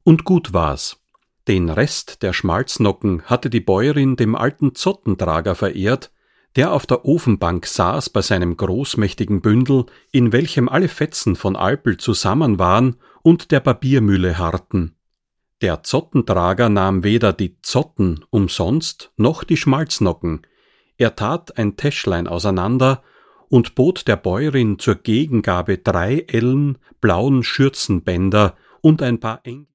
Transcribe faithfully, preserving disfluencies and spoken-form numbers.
Und gut war's. Den Rest der Schmalznocken hatte die Bäuerin dem alten Zottentrager verehrt, der auf der Ofenbank saß bei seinem großmächtigen Bündel, in welchem alle Fetzen von Alpel zusammen waren und der Barbiermühle harrten. Der Zottentrager nahm weder die Zotten umsonst noch die Schmalznocken. Er tat ein Täschlein auseinander und bot der Bäuerin zur Gegengabe drei Ellen blauen Schürzenbänder und ein paar eng